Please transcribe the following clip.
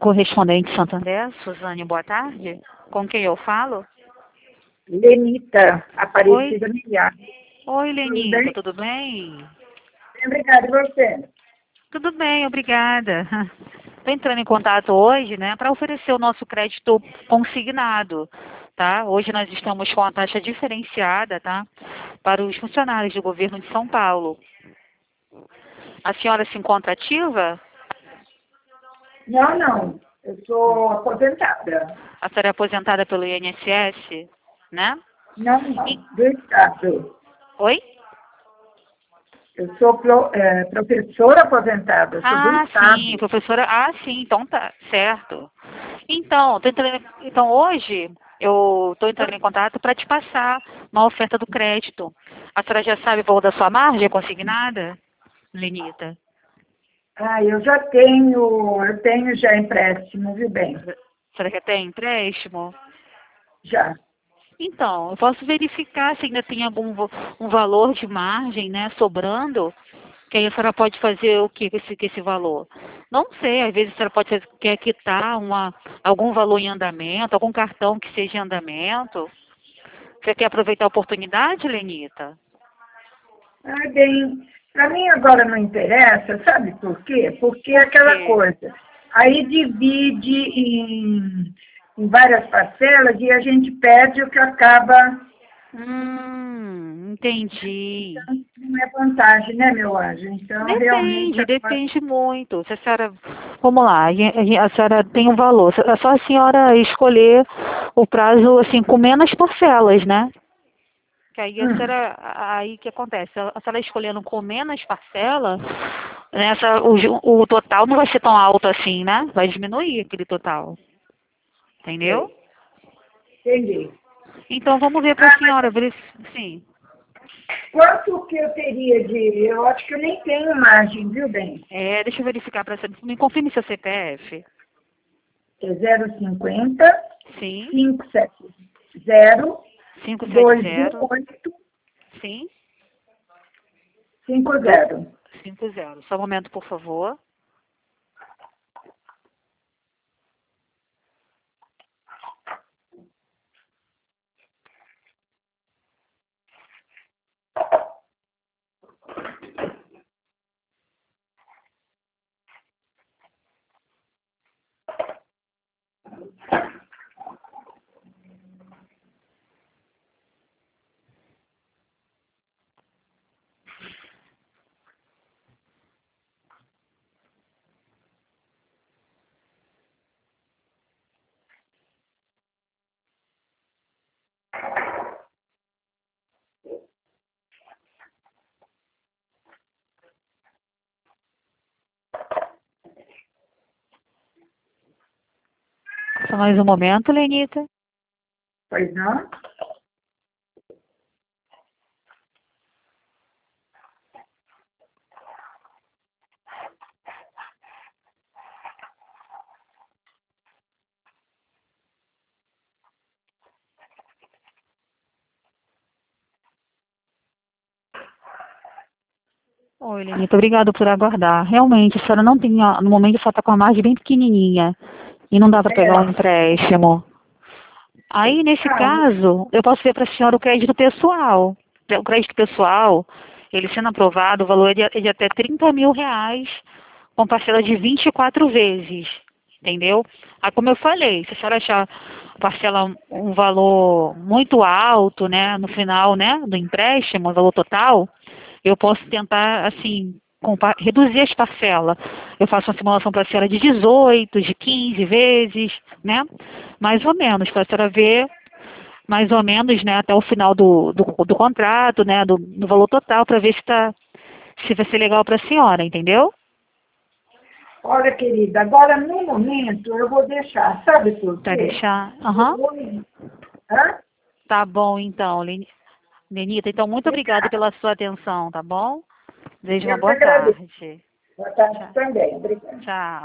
Correspondente Santander, Suzane, boa tarde. Com quem eu falo? Lenita, Oi, Aparecida Milhar. oi, Tudo Lenita, bem? tudo bem? Bem, obrigada. E você? Tudo bem, obrigada. Estou entrando em contato hoje, né, para oferecer o nosso crédito consignado, tá? Hoje nós estamos com a taxa diferenciada, tá? Para os funcionários do governo de São Paulo. A senhora se encontra ativa? Não, não. Eu sou aposentada. A senhora é aposentada pelo INSS, né? Não, E- não. Do Estado. Oi? Eu sou professora aposentada. Sou do Ah, sim, Estado. professora. Ah, sim, então tá, certo. Então hoje eu estou entrando em contato para te passar uma oferta do crédito. A senhora já sabe o valor da sua margem consignada, Lenita? Ah, eu tenho já empréstimo, viu bem? A senhora já tem empréstimo? Já. Então, eu posso verificar se ainda tem um valor de margem, né, sobrando, que aí a senhora pode fazer o que com esse valor? Não sei, às vezes a senhora quer quitar algum valor em andamento, algum cartão que seja em andamento. Você quer aproveitar a oportunidade, Lenita? Ah, bem, para mim agora não interessa, sabe por quê? Porque é Por aquela quê? coisa. Aí divide em várias parcelas e a gente perde o que acaba. Entendi. Então, não é vantagem, né, meu anjo? Então, realmente, agora. Depende muito. Se a senhora, vamos lá, a senhora tem um valor. É só a senhora escolher o prazo assim com menos parcelas, né? Que aí a Hum, senhora, aí que acontece? A senhora escolhendo com menos parcela, o total não vai ser tão alto assim, né? Vai diminuir aquele total, entendeu? sei. Entendi. Então vamos ver para a Ah, mas senhora, sim. quanto que eu teria de. Eu acho que eu nem tenho margem, viu, bem? Deixa eu verificar para você. Me confirme seu CPF. É 050 Sim, 570 570. 218 Sim, 50. 50. Só um momento, por favor. Só mais um momento, Lenita. Pois não? Oi, Lenita, obrigado por aguardar. Realmente, a senhora não tem, no momento a senhora está com a margem bem pequenininha e não dá para pegar um É. empréstimo. Aí, nesse Ah, caso, eu posso ver para a senhora o crédito pessoal. O crédito pessoal, ele sendo aprovado, o valor é de até R$ 30.000, com parcela de 24 vezes, entendeu? Aí, como eu falei, se a senhora achar parcela um valor muito alto, né, no final, né, do empréstimo, o valor total, eu posso tentar, assim, reduzir as parcelas. Eu faço uma simulação para a senhora de 18, de 15 vezes, né? Mais ou menos, para a senhora ver mais ou menos, né, até o final do contrato, né, do valor total, para ver se vai ser legal para a senhora, entendeu? olha, querida, agora no momento eu vou deixar, sabe por Para quê? deixar. Eu Aham. vou. Hã? Tá bom, então, Lenita. Então, muito obrigada Obrigada. pela sua atenção, tá bom? Desejo uma Eu que boa agradeço. tarde. Boa tarde Tchau. também. Obrigada. Tchau.